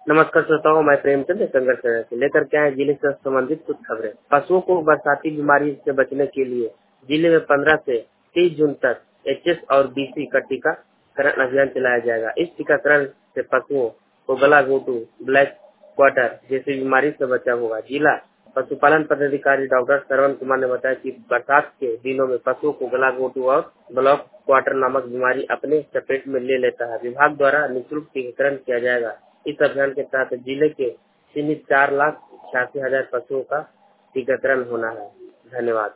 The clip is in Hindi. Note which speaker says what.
Speaker 1: नमस्कार श्रोताओं, मैं प्रेमचंद संघर्ष से लेकर के आए जिले से संबंधित कुछ खबरें। पशुओं को बरसाती बीमारी से बचने के लिए जिले में 15 से 30 जून तक एचएस और बीसी का टीकाकरण अभियान चलाया जाएगा। इस टीकाकरण से पशुओं को गला घोटू, ब्लैक क्वार्टर जैसी बीमारी से बचाव होगा। जिला पशुपालन पदाधिकारी डॉक्टर श्रवण कुमार ने बताया कि बरसात के दिनों में पशुओं को गला घोटू और ब्लैक क्वार्टर नामक बीमारी अपने चपेट में ले लेता है। विभाग द्वारा निःशुल्क टीकाकरण किया जाएगा। इस अभियान के तहत जिले के सीमित 4,86,000 पशुओं का टीकाकरण होना है। धन्यवाद।